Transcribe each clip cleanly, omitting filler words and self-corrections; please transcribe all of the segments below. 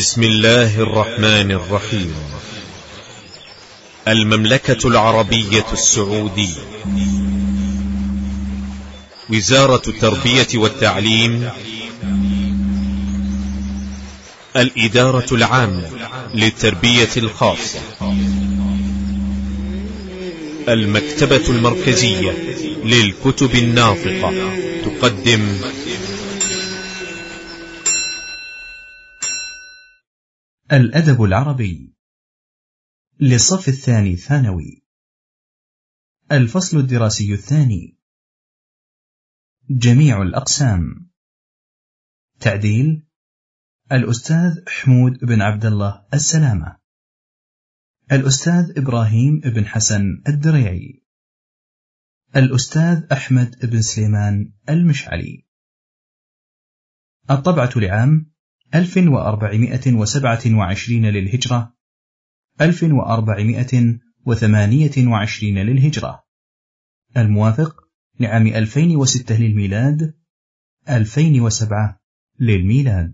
بسم الله الرحمن الرحيم. المملكة العربية السعودية، وزارة التربية والتعليم، الإدارة العامة للتربية الخاصة، المكتبة المركزية للكتب الناطقة تقدم الأدب العربي للصف الثاني ثانوي، الفصل الدراسي الثاني، جميع الأقسام. تعديل الأستاذ حمود بن عبد الله السلامة، الأستاذ إبراهيم بن حسن الدريعي، الأستاذ أحمد بن سليمان المشعلي. الطبعة لعام 1427 للهجرة، 1428 للهجرة، الموافق لعام 2006 للميلاد، 2007 للميلاد.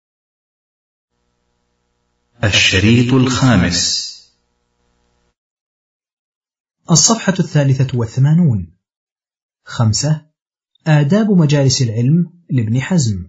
الشريط الخامس، الصفحة 83. 5. آداب مجالس العلم لابن حزم.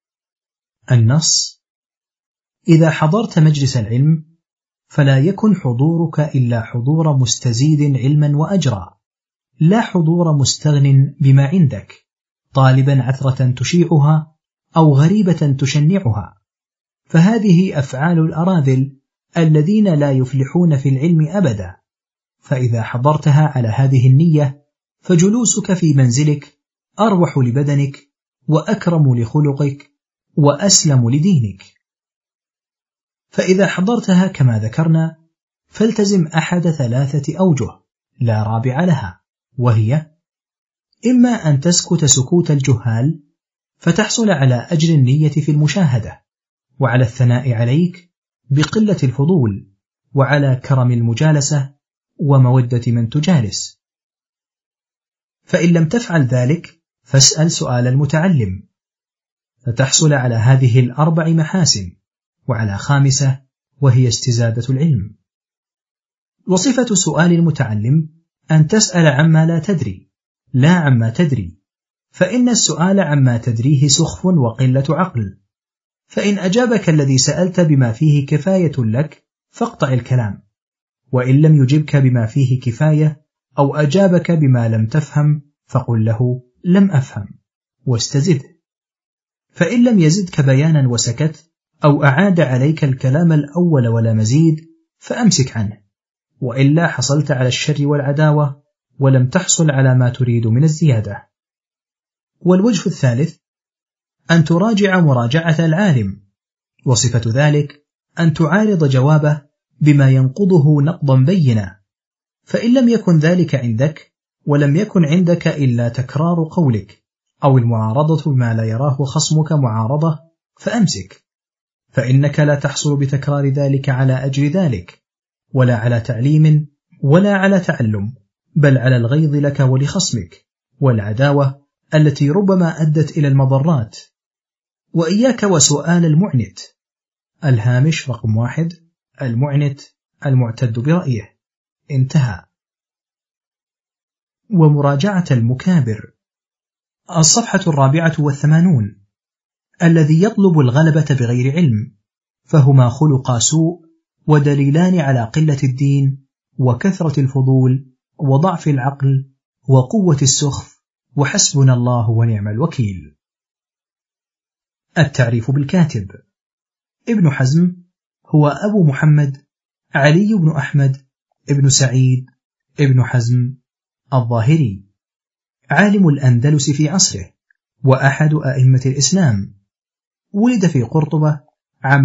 النص: إذا حضرت مجلس العلم فلا يكن حضورك إلا حضور مستزيد علما وأجرا، لا حضور مستغن بما عندك طالبا عثرة تشيعها أو غريبة تشنعها، فهذه أفعال الأراذل الذين لا يفلحون في العلم أبدا. فإذا حضرتها على هذه النية فجلوسك في منزلك أروح لبدنك وأكرم لخلقك وأسلم لدينك. فإذا حضرتها كما ذكرنا فالتزم أحد 3 أوجه لا رابع لها، وهي: إما أن تسكت سكوت الجهال فتحصل على أجر النية في المشاهدة، وعلى الثناء عليك بقلة الفضول، وعلى كرم المجالسة ومودة من تجالس. فإن لم تفعل ذلك فاسأل سؤال المتعلم فتحصل على هذه 4 محاسن، وعلى 5 وهي استزادة العلم. وصفة سؤال المتعلم أن تسأل عما لا تدري لا عما تدري، فإن السؤال عما تدريه سخف وقلة عقل. فإن أجابك الذي سألت بما فيه كفاية لك فاقطع الكلام، وإن لم يجبك بما فيه كفاية أو أجابك بما لم تفهم فقل له لم أفهم واستزده. فإن لم يزدك بيانا وسكت أو أعاد عليك الكلام الأول ولا مزيد فأمسك عنه، وإلا حصلت على الشر والعداوة ولم تحصل على ما تريد من الزيادة. والوجه الثالث أن تراجع مراجعة العالم، وصفة ذلك أن تعارض جوابه بما ينقضه نقضا بينا. فإن لم يكن ذلك عندك ولم يكن عندك إلا تكرار قولك أو المعارضة بما لا يراه خصمك معارضة فأمسك، فإنك لا تحصل بتكرار ذلك على أجر ذلك، ولا على تعليم ولا على تعلم، بل على الغيظ لك ولخصمك والعداوة التي ربما أدت إلى المضرات. وإياك وسؤال المعنت. الهامش رقم 1: المعنت المعتد برأيه. انتهى. ومراجعة المكابر. الصفحة 84. الذي يطلب الغلبة بغير علم، فهما خلقا سوء ودليلان على قلة الدين وكثرة الفضول وضعف العقل وقوة السخف، وحسبنا الله ونعم الوكيل. التعريف بالكاتب. ابن حزم هو أبو محمد علي بن أحمد ابن سعيد ابن حزم الظاهري، عالم الأندلس في عصره وأحد أئمة الإسلام. ولد في قرطبة عام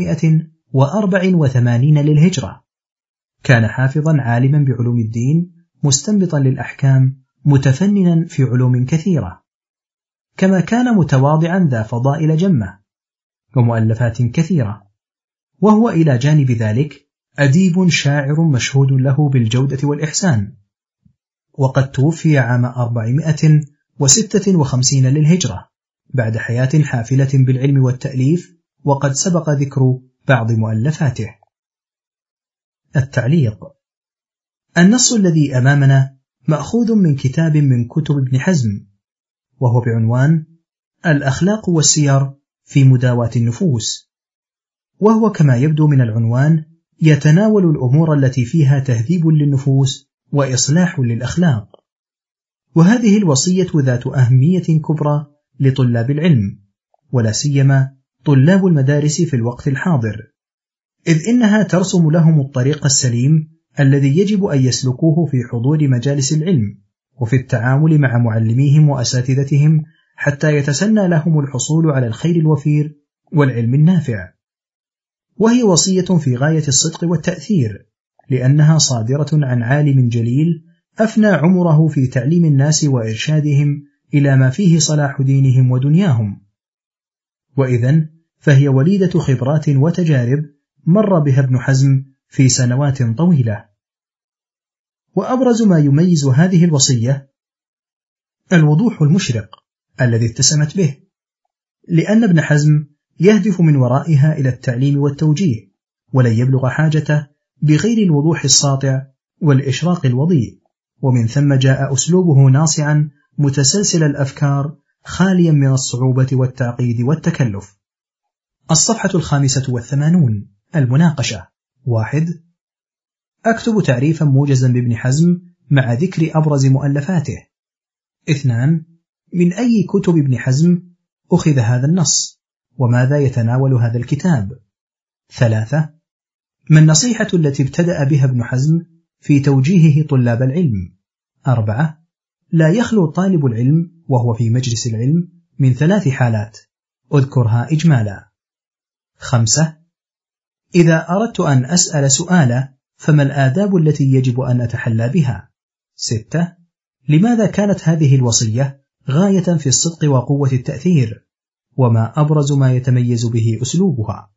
384 للهجرة. كان حافظا عالما بعلوم الدين مستنبطا للأحكام متفننا في علوم كثيرة، كما كان متواضعا ذا فضائل جمة ومؤلفات كثيرة. وهو إلى جانب ذلك أديب شاعر مشهود له بالجودة والإحسان، وقد توفي عام 456 للهجرة بعد حياة حافلة بالعلم والتأليف، وقد سبق ذكر بعض مؤلفاته. التعليق: النص الذي أمامنا مأخوذ من كتاب من كتب ابن حزم، وهو بعنوان الأخلاق والسير في مداواة النفوس، وهو كما يبدو من العنوان يتناول الأمور التي فيها تهذيب للنفوس وإصلاح للأخلاق، وهذه الوصية ذات أهمية كبرى لطلاب العلم، ولا سيما طلاب المدارس في الوقت الحاضر، إذ إنها ترسم لهم الطريق السليم الذي يجب أن يسلكوه في حضور مجالس العلم وفي التعامل مع معلميهم وأساتذتهم، حتى يتسنى لهم الحصول على الخير الوفير والعلم النافع. وهي وصية في غاية الصدق والتأثير، لأنها صادرة عن عالم جليل أفنى عمره في تعليم الناس وإرشادهم إلى ما فيه صلاح دينهم ودنياهم، وإذن فهي وليدة خبرات وتجارب مر بها ابن حزم في سنوات طويلة. وأبرز ما يميز هذه الوصية الوضوح المشرق الذي اتسمت به، لأن ابن حزم يهدف من ورائها إلى التعليم والتوجيه، ولن يبلغ حاجته بغير الوضوح الساطع والإشراق الوضيء، ومن ثم جاء أسلوبه ناصعا متسلسل الأفكار خاليا من الصعوبة والتعقيد والتكلف. الصفحة 85. المناقشة. 1. أكتب تعريفا موجزا بابن حزم مع ذكر أبرز مؤلفاته. 2. من أي كتب ابن حزم أخذ هذا النص، وماذا يتناول هذا الكتاب؟ 3. ما النصيحة التي ابتدأ بها ابن حزم في توجيهه طلاب العلم؟ 4. لا يخلو طالب العلم وهو في مجلس العلم من 3 حالات، أذكرها إجمالا. 5. إذا أردت أن أسأل سؤالا فما الآداب التي يجب أن أتحلى بها؟ 6. لماذا كانت هذه الوصية غاية في الصدق وقوة التأثير، وما أبرز ما يتميز به أسلوبها؟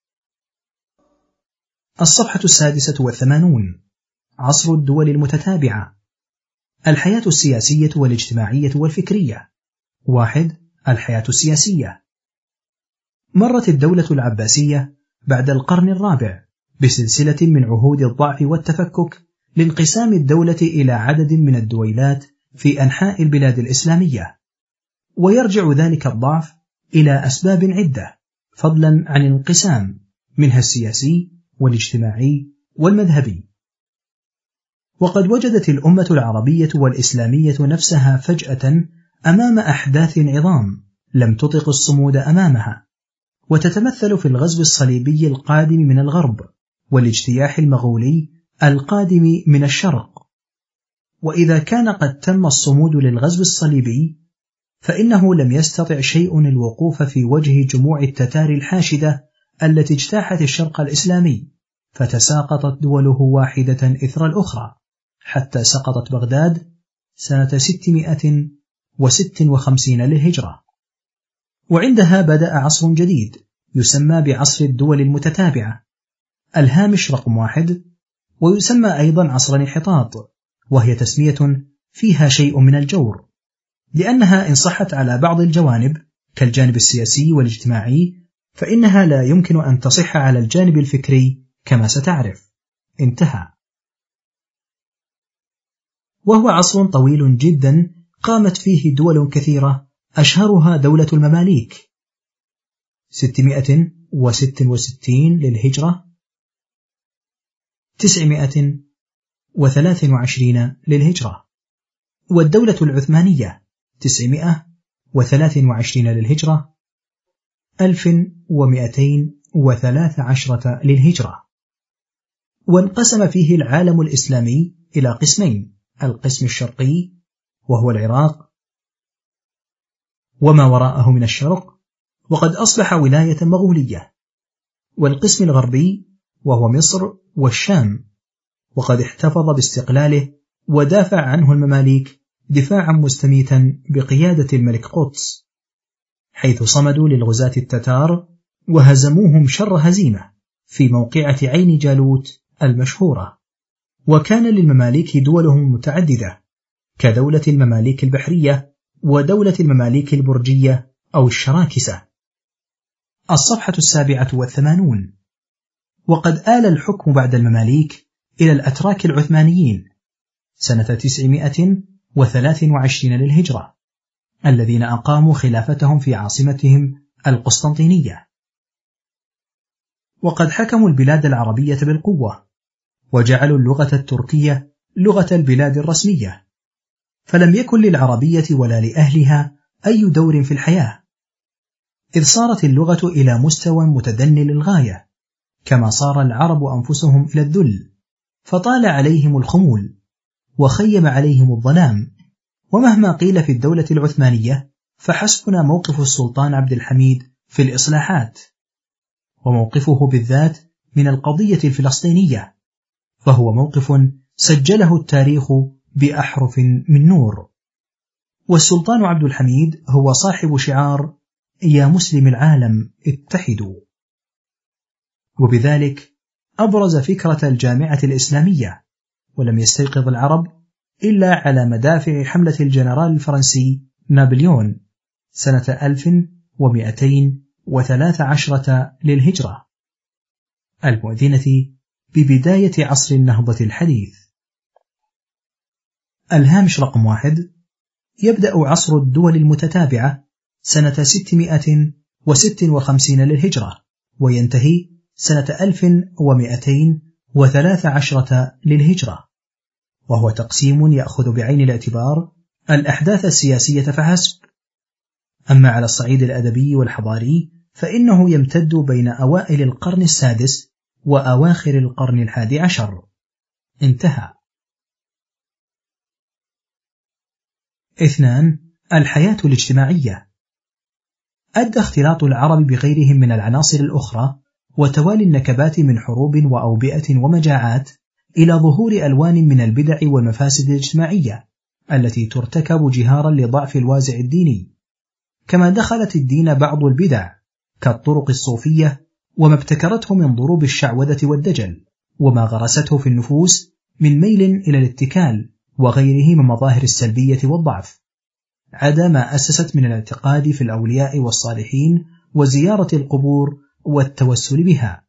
الصفحة 86. عصر الدول المتتابعة. الحياة السياسية والاجتماعية والفكرية. 1. الحياة السياسية. مرت الدولة العباسية بعد القرن الرابع بسلسلة من عهود الضعف والتفكك لانقسام الدولة إلى عدد من الدويلات في أنحاء البلاد الإسلامية، ويرجع ذلك الضعف إلى أسباب عدة فضلا عن الانقسام، منها السياسي والاجتماعي والمذهبي. وقد وجدت الأمة العربية والإسلامية نفسها فجأة أمام أحداث عظام لم تطق الصمود أمامها، وتتمثل في الغزو الصليبي القادم من الغرب والاجتياح المغولي القادم من الشرق. وإذا كان قد تم الصمود للغزو الصليبي، فإنه لم يستطع شيء الوقوف في وجه جموع التتار الحاشدة التي اجتاحت الشرق الإسلامي، فتساقطت دوله واحدة إثر الأخرى حتى سقطت بغداد سنة 656 للهجرة. وعندها بدأ عصر جديد يسمى بعصر الدول المتتابعة، الهامش رقم 1، ويسمى أيضا عصر الانحطاط، وهي تسمية فيها شيء من الجور، لأنها إن صحت على بعض الجوانب كالجانب السياسي والاجتماعي، فإنها لا يمكن أن تصح على الجانب الفكري كما ستعرف. انتهى. وهو عصر طويل جدا قامت فيه دول كثيرة، أشهرها دولة المماليك 666 للهجرة 923 للهجرة، والدولة العثمانية 923 للهجرة 1213 للهجرة. وانقسم فيه العالم الإسلامي إلى قسمين: القسم الشرقي وهو العراق وما وراءه من الشرق، وقد أصبح ولاية مغولية، والقسم الغربي وهو مصر والشام، وقد احتفظ باستقلاله ودافع عنه المماليك دفاعا مستميتا بقيادة الملك قطز، حيث صمدوا للغزاة التتار وهزموهم شر هزيمة في موقعة عين جالوت المشهورة. وكان للمماليك دولهم متعددة كدولة المماليك البحرية ودولة المماليك البرجية أو الشراكسة. الصفحة 87. وقد آل الحكم بعد المماليك إلى الأتراك العثمانيين سنة 923 للهجرة، الذين أقاموا خلافتهم في عاصمتهم القسطنطينية. وقد حكموا البلاد العربية بالقوة، وجعلوا اللغة التركية لغة البلاد الرسمية، فلم يكن للعربية ولا لأهلها أي دور في الحياة، إذ صارت اللغة إلى مستوى متدني للغاية، كما صار العرب أنفسهم إلى الذل، فطال عليهم الخمول وخيم عليهم الظلام. ومهما قيل في الدولة العثمانية فحسبنا موقف السلطان عبد الحميد في الإصلاحات، وموقفه بالذات من القضية الفلسطينية، فهو موقف سجله التاريخ بأحرف من نور. والسلطان عبد الحميد هو صاحب شعار يا مسلم العالم اتحدوا، وبذلك أبرز فكرة الجامعة الإسلامية، ولم يستيقظ العرب إلا على مدافع حملة الجنرال الفرنسي نابليون سنة 1213 للهجرة، المؤذنة ببداية عصر النهضة الحديث. الهامش رقم 1: يبدأ عصر الدول المتتابعة سنة 656 للهجرة، وينتهي سنة 1213 للهجرة، وهو تقسيم يأخذ بعين الاعتبار الأحداث السياسية فحسب. أما على الصعيد الأدبي والحضاري فإنه يمتد بين أوائل القرن السادس وأواخر القرن 11. انتهى. 2. الحياة الاجتماعية. أدى اختلاط العرب بغيرهم من العناصر الأخرى وتوالي النكبات من حروب وأوبئة ومجاعات إلى ظهور ألوان من البدع والمفاسد الاجتماعية التي ترتكب جهارا لضعف الوازع الديني، كما دخلت الدين بعض البدع كالطرق الصوفية وما ابتكرته من ضروب الشعوذة والدجل، وما غرسته في النفوس من ميل إلى الاتكال وغيره من مظاهر السلبية والضعف، عدا ما أسست من الاعتقاد في الأولياء والصالحين وزيارة القبور والتوسل بها.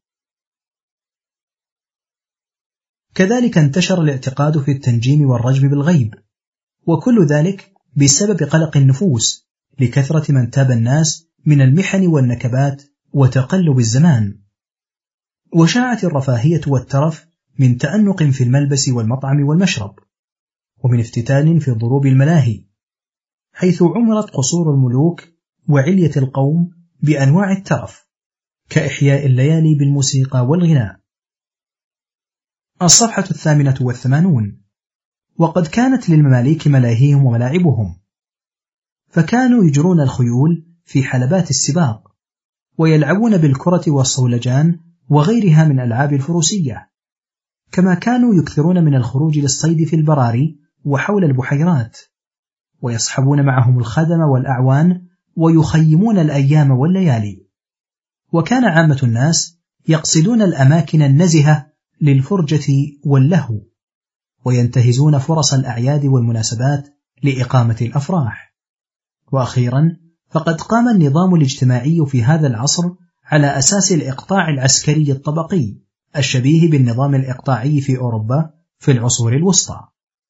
كذلك انتشر الاعتقاد في التنجيم والرجم بالغيب، وكل ذلك بسبب قلق النفوس لكثرة من تاب الناس من المحن والنكبات وتقلب الزمان. وشاعت الرفاهية والترف من تأنق في الملبس والمطعم والمشرب، ومن افتتان في ضروب الملاهي، حيث عمرت قصور الملوك وعلية القوم بأنواع الترف كإحياء الليالي بالموسيقى والغناء. الصفحة 88. وقد كانت للمماليك ملاهيهم وملاعبهم، فكانوا يجرون الخيول في حلبات السباق، ويلعبون بالكرة والصولجان وغيرها من ألعاب الفروسية، كما كانوا يكثرون من الخروج للصيد في البراري وحول البحيرات، ويصحبون معهم الخدم والأعوان ويخيمون الأيام والليالي. وكان عامة الناس يقصدون الأماكن النزهة للفرجة واللهو، وينتهزون فرص الأعياد والمناسبات لإقامة الأفراح. وأخيرا فقد قام النظام الاجتماعي في هذا العصر على أساس الإقطاع العسكري الطبقي الشبيه بالنظام الإقطاعي في أوروبا في العصور الوسطى.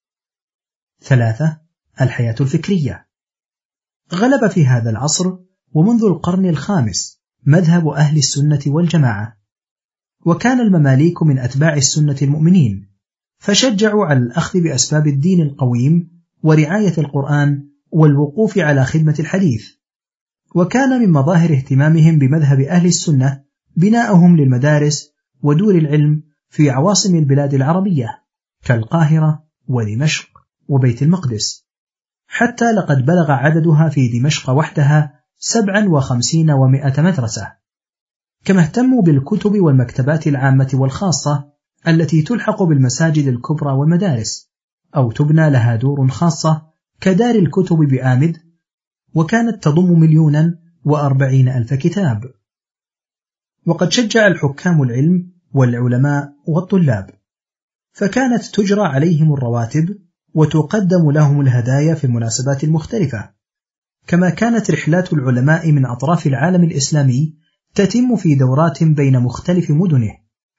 3. الحياة الفكرية. غلب في هذا العصر ومنذ القرن الخامس مذهب أهل السنة والجماعة، وكان المماليك من أتباع السنة المؤمنين، فشجعوا على الأخذ بأسباب الدين القويم ورعاية القرآن والوقوف على خدمة الحديث. وكان من مظاهر اهتمامهم بمذهب أهل السنة بناءهم للمدارس ودور العلم في عواصم البلاد العربية كالقاهرة ودمشق وبيت المقدس، حتى لقد بلغ عددها في دمشق وحدها 57 مدرسة. كما اهتموا بالكتب والمكتبات العامة والخاصة التي تلحق بالمساجد الكبرى والمدارس، أو تبنى لها دور خاصة كدار الكتب بآمد، وكانت تضم 1,040,000 كتاب. وقد شجع الحكام العلم والعلماء والطلاب، فكانت تجرى عليهم الرواتب وتقدم لهم الهدايا في المناسبات المختلفة. كما كانت رحلات العلماء من أطراف العالم الإسلامي تتم في دورات بين مختلف مدنه،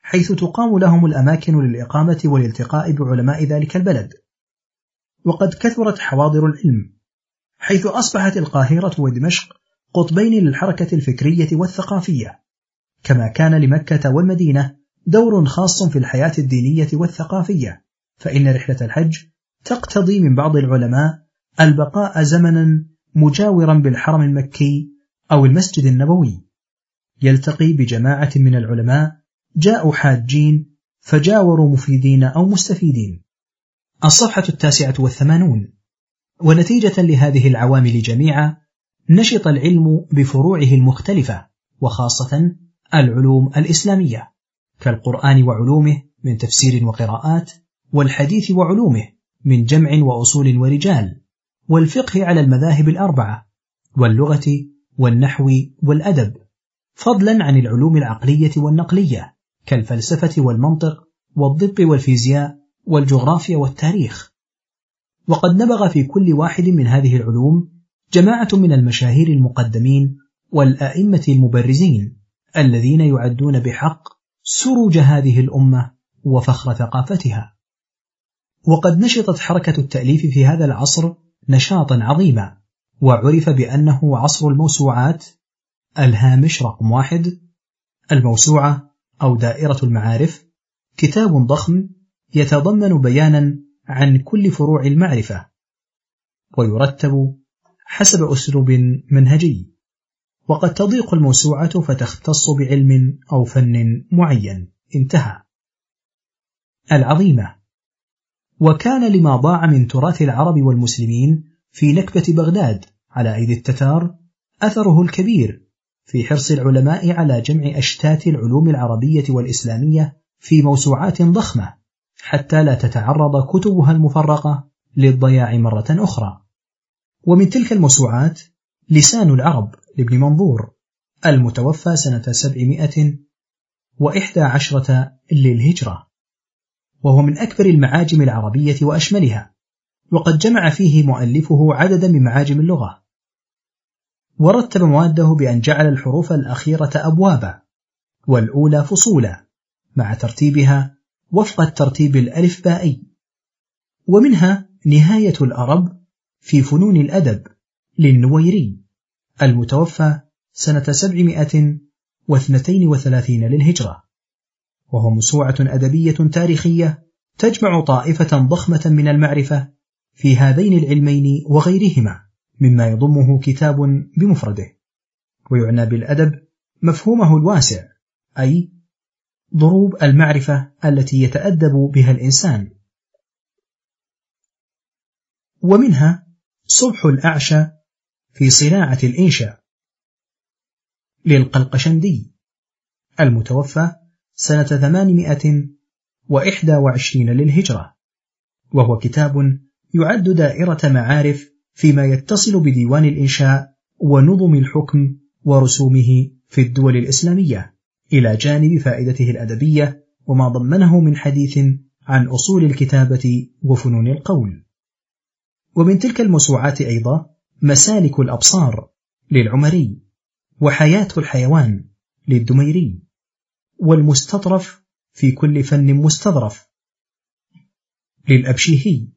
حيث تقام لهم الأماكن للإقامة والالتقاء بعلماء ذلك البلد. وقد كثرت حواضر العلم، حيث أصبحت القاهرة ودمشق قطبين للحركة الفكرية والثقافية، كما كان لمكة والمدينة دور خاص في الحياة الدينية والثقافية، فإن رحلة الحج تقتضي من بعض العلماء البقاء زمنا مجاورا بالحرم المكي أو المسجد النبوي، يلتقي بجماعة من العلماء جاءوا حاجين فجاوروا مفيدين أو مستفيدين. الصفحة 89. ونتيجة لهذه العوامل جميعا نشط العلم بفروعه المختلفة، وخاصة العلوم الإسلامية كالقرآن وعلومه من تفسير وقراءات، والحديث وعلومه من جمع وأصول ورجال، والفقه على المذاهب الأربعة، واللغة والنحو والأدب، فضلا عن العلوم العقلية والنقلية كالفلسفة والمنطق والطب والفيزياء والجغرافيا والتاريخ. وقد نبغ في كل واحد من هذه العلوم جماعة من المشاهير المقدمين والأئمة المبرزين الذين يعدون بحق سروج هذه الأمة وفخر ثقافتها. وقد نشطت حركة التأليف في هذا العصر نشاطا عظيما، وعرف بأنه عصر الموسوعات. الهامش رقم 1: الموسوعة أو دائرة المعارف كتاب ضخم يتضمن بيانا عن كل فروع المعرفة، ويرتب حسب أسلوب منهجي، وقد تضيق الموسوعة فتختص بعلم أو فن معين. انتهى. العظيمة. وكان لما ضاع من تراث العرب والمسلمين في نكبة بغداد على أيدي التتار أثره الكبير في حرص العلماء على جمع أشتات العلوم العربية والإسلامية في موسوعات ضخمة حتى لا تتعرض كتبها المفرقة للضياع مرة أخرى. ومن تلك الموسوعات لسان العرب لابن منظور المتوفى سنة 711 للهجرة، وهو من أكبر المعاجم العربية وأشملها، وقد جمع فيه مؤلفه عددا من معاجم اللغة، ورتب مواده بأن جعل الحروف الأخيرة أبوابا والأولى فصولا مع ترتيبها وفق الترتيب الألفبائي. ومنها نهاية الأرب في فنون الأدب للنويري المتوفى سنة 732 للهجرة، وهو موسوعة أدبية تاريخية تجمع طائفة ضخمة من المعرفة في هذين العلمين وغيرهما مما يضمه كتاب بمفرده. ويعنى بالأدب مفهومه الواسع، أي ضروب المعرفة التي يتأدب بها الإنسان. ومنها صبح الأعشى في صناعة الإنشاء للقلقشندي المتوفى سنة 821 للهجرة، وهو كتاب يعد دائرة معارف فيما يتصل بديوان الإنشاء ونظم الحكم ورسومه في الدول الإسلامية، إلى جانب فائدته الأدبية وما ضمنه من حديث عن أصول الكتابة وفنون القول. ومن تلك الموسوعات أيضا مسالك الأبصار للعمري، وحياة الحيوان للدميري، والمستطرف في كل فن مستظرف للأبشيهي،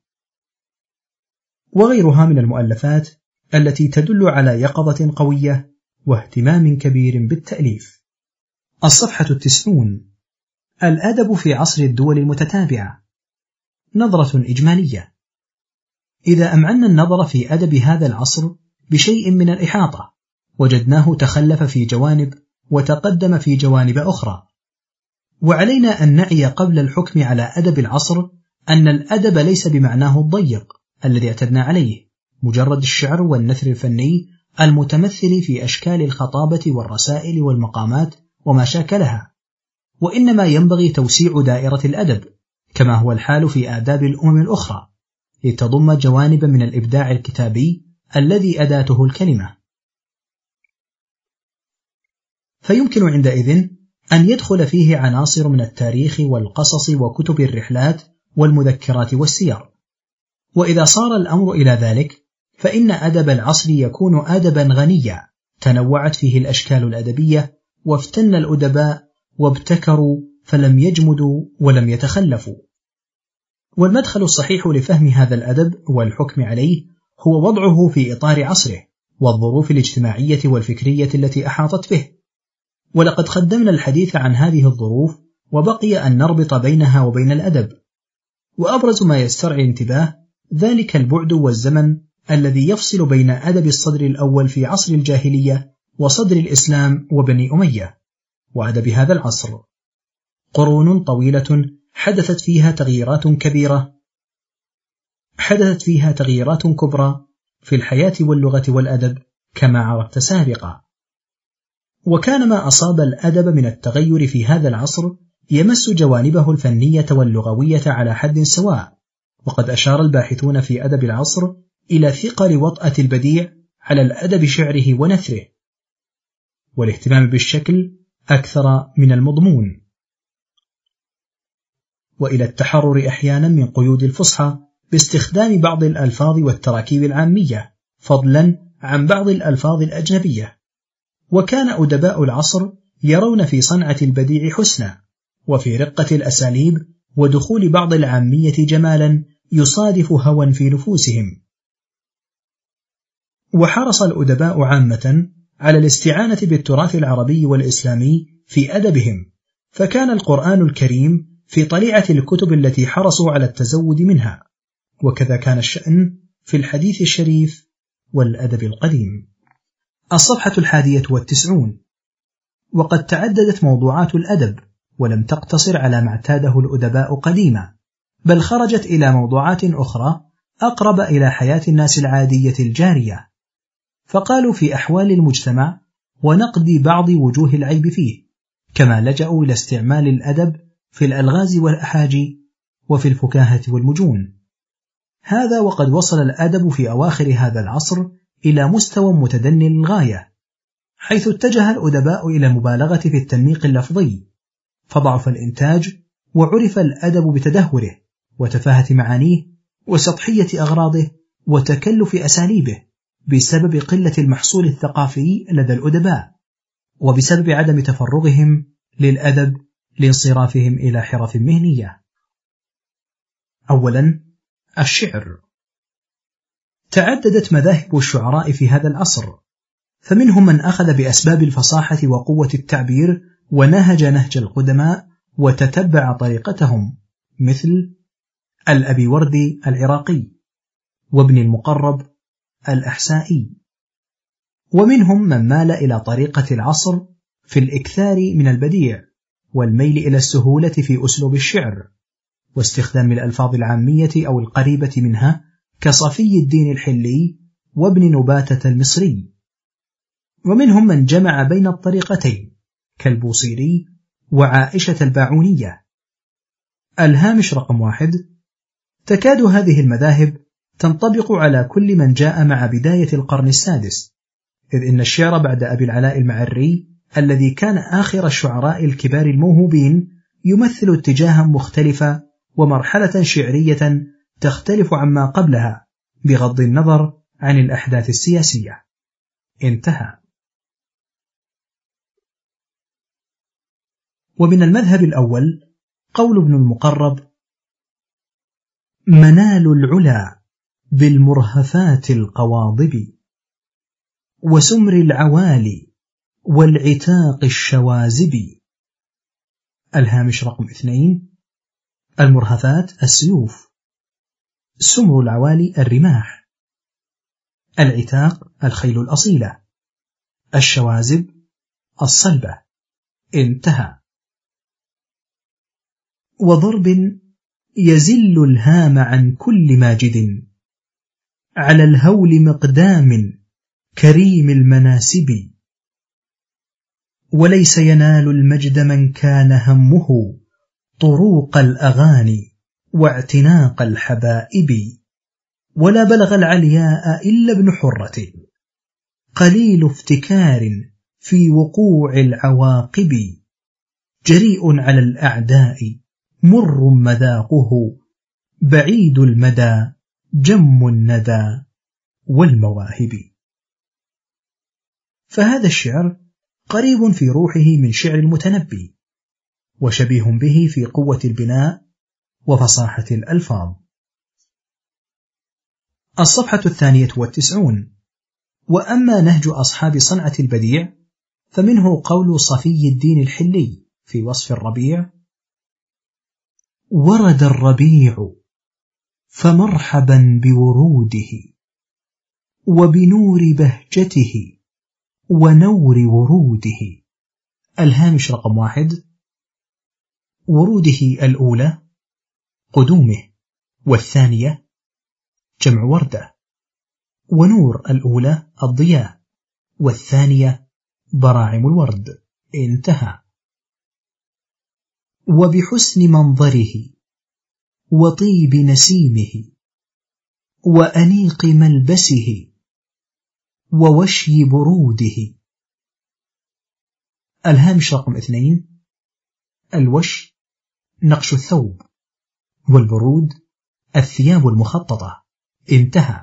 وغيرها من المؤلفات التي تدل على يقظة قوية واهتمام كبير بالتأليف. الصفحة 90. الأدب في عصر الدول المتتابعة. نظرة إجمالية. إذا أمعنا النظر في أدب هذا العصر بشيء من الإحاطة وجدناه تخلف في جوانب وتقدم في جوانب أخرى، وعلينا أن نعي قبل الحكم على أدب العصر أن الأدب ليس بمعناه الضيق الذي اعتدنا عليه مجرد الشعر والنثر الفني المتمثل في أشكال الخطابة والرسائل والمقامات وما شاكلها، وإنما ينبغي توسيع دائرة الأدب كما هو الحال في آداب الأمم الأخرى لتضم جوانب من الإبداع الكتابي الذي أداته الكلمة. فيمكن عندئذ أن يدخل فيه عناصر من التاريخ والقصص وكتب الرحلات والمذكرات والسير. وإذا صار الأمر إلى ذلك فإن أدب العصر يكون أدبا غنيا تنوعت فيه الأشكال الأدبية، وافتن الأدباء وابتكروا فلم يجمدوا ولم يتخلفوا. والمدخل الصحيح لفهم هذا الأدب والحكم عليه هو وضعه في إطار عصره والظروف الاجتماعية والفكرية التي أحاطت به. ولقد قدمنا الحديث عن هذه الظروف، وبقي أن نربط بينها وبين الأدب. وأبرز ما يسترعي الانتباه ذلك البعد والزمن الذي يفصل بين أدب الصدر الأول في عصر الجاهلية وصدر الإسلام وبني أمية، وأدب هذا العصر. قرون طويلة حدثت فيها تغييرات كبرى في الحياة واللغة والأدب كما عرفت سابقا. وكان ما أصاب الأدب من التغير في هذا العصر يمس جوانبه الفنية واللغوية على حد سواء. وقد أشار الباحثون في أدب العصر إلى ثقل وطأة البديع على الأدب شعره ونثره، والاهتمام بالشكل أكثر من المضمون، وإلى التحرر أحيانا من قيود الفصحى باستخدام بعض الألفاظ والتراكيب العامية فضلا عن بعض الألفاظ الأجنبية. وكان أدباء العصر يرون في صنعة البديع حسنا، وفي رقة الأساليب ودخول بعض العامية جمالا يصادف هوى في نفوسهم. وحرص الأدباء عامة على الاستعانة بالتراث العربي والإسلامي في أدبهم، فكان القرآن الكريم في طليعة الكتب التي حرصوا على التزود منها، وكذا كان الشأن في الحديث الشريف والأدب القديم. الصفحة 91. وقد تعددت موضوعات الأدب ولم تقتصر على ما اعتاده الأدباء قديما، بل خرجت إلى موضوعات أخرى أقرب إلى حياة الناس العادية الجارية، فقالوا في أحوال المجتمع ونقد بعض وجوه العيب فيه، كما لجأوا إلى استعمال الأدب في الألغاز والأحاجي وفي الفكاهة والمجون. هذا وقد وصل الأدب في أواخر هذا العصر إلى مستوى متدني للغاية، حيث اتجه الأدباء إلى المبالغة في التنميق اللفظي، فضعف الإنتاج وعرف الأدب بتدهوره وتفاهة معانيه وسطحية أغراضه وتكلف أساليبه بسبب قلة المحصول الثقافي لدى الأدباء، وبسبب عدم تفرغهم للأدب لانصرافهم إلى حرف مهنية. أولا، الشعر. تعددت مذاهب الشعراء في هذا العصر، فمنهم من أخذ بأسباب الفصاحة وقوة التعبير ونهج نهج القدماء وتتبع طريقتهم، مثل الأبي وردي العراقي وابن المقرب الأحسائي. ومنهم من مال إلى طريقة العصر في الإكثار من البديع والميل إلى السهولة في أسلوب الشعر واستخدام الألفاظ العامية أو القريبة منها كصفي الدين الحلي وابن نباتة المصري. ومنهم من جمع بين الطريقتين كالبوصيري وعائشة الباعونية. الهامش رقم 1. تكاد هذه المذاهب تنطبق على كل من جاء مع بداية القرن السادس، إذ إن الشعر بعد أبي العلاء المعري الذي كان آخر الشعراء الكبار الموهوبين يمثل اتجاها مختلفا ومرحلة شعرية تختلف عما قبلها بغض النظر عن الأحداث السياسية. انتهى. ومن المذهب الأول قول ابن المقرب: منال العلا بالمرهفات القواضب وسمر العوالي والعتاق الشوازب. الهامش رقم 2. المرهفات السيوف، سمر العوالي الرماح، العتاق الخيل الأصيلة، الشوازب الصلبة. انتهى. وضرب يزل الهام عن كل ماجد على الهول مقدام كريم المناسب، وليس ينال المجد من كان همه طروق الأغاني واعتناق الحبائب، ولا بلغ العلياء إلا ابن حرة قليل افتكار في وقوع العواقب، جريء على الأعداء مر مذاقه بعيد المدى جم الندى والمواهب. فهذا الشعر قريب في روحه من شعر المتنبي، وشبيه به في قوة البناء وفصاحة الألفاظ. الصفحة 92. وأما نهج أصحاب صنعة البديع فمنه قول صفي الدين الحلي في وصف الربيع: ورد الربيع فمرحبا بوروده وبنور بهجته ونور وروده. الهامش رقم 1: وروده الأولى قدومه، والثانية جمع وردة، ونور الأولى الضياء، والثانية براعم الورد. انتهى. وبحسن منظره وطيب نسيمه وأنيق ملبسه ووشي بروده. الهامش رقم 2: الوش نقش الثوب، والبرود الثياب المخططة. انتهى.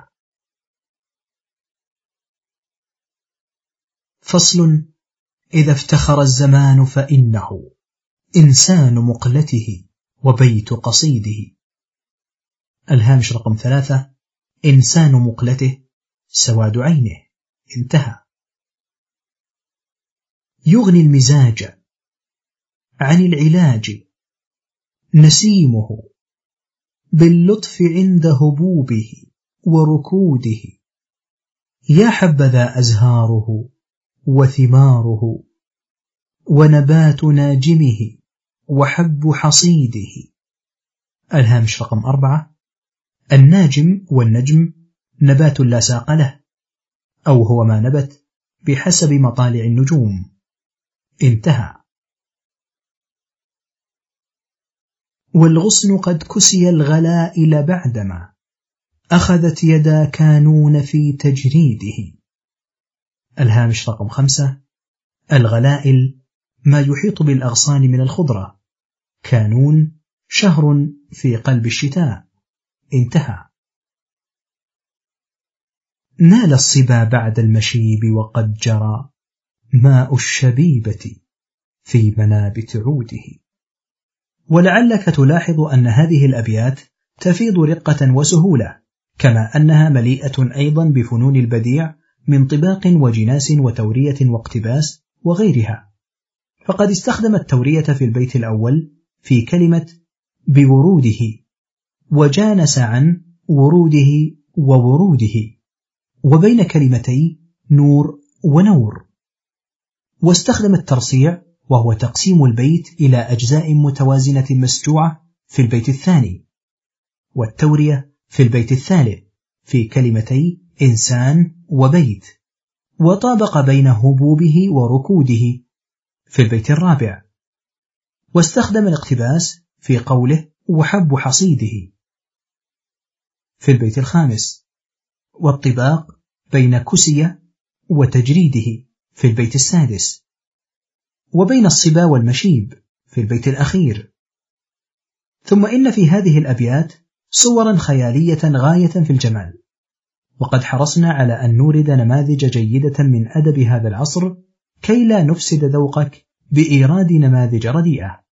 فصل: إذا افتخر الزمان فإنه إنسان مقلته وبيت قصيده. الهامش رقم 3: إنسان مقلته سواد عينه. انتهى. يغني المزاج عن العلاج نسيمه باللطف عند هبوبه وركوده. يا حبذا أزهاره وثماره ونبات ناجمه وحب حصيده. الهامش رقم 4: الناجم والنجم نبات لا ساق له، أو هو ما نبت بحسب مطالع النجوم. انتهى. والغصن قد كسي الغلائل بعدما أخذت يدا كانون في تجريده. الهامش رقم 5: الغلائل ما يحيط بالأغصان من الخضرة، كانون شهر في قلب الشتاء. انتهى. نال الصبا بعد المشيب وقد جرى ماء الشبيبة في منابت عوده. ولعلك تلاحظ أن هذه الأبيات تفيض رقة وسهولة، كما أنها مليئة أيضا بفنون البديع من طباق وجناس وتورية واقتباس وغيرها. فقد استخدم التورية في البيت الأول في كلمة بوروده، وجانس عن وروده ووروده، وبين كلمتي نور ونور. واستخدم الترصيع وهو تقسيم البيت إلى أجزاء متوازنة مسجوعة في البيت الثاني، والتورية في البيت الثالث في كلمتي إنسان وبيت، وطابق بين هبوبه وركوده في البيت الرابع. واستخدم الاقتباس في قوله وحب حصيده في البيت الخامس، والطباق بين كسية وتجريده في البيت السادس، وبين الصبا والمشيب في البيت الأخير. ثم إن في هذه الأبيات صورا خيالية غاية في الجمال، وقد حرصنا على أن نورد نماذج جيدة من أدب هذا العصر كي لا نفسد ذوقك بإيراد نماذج رديئة.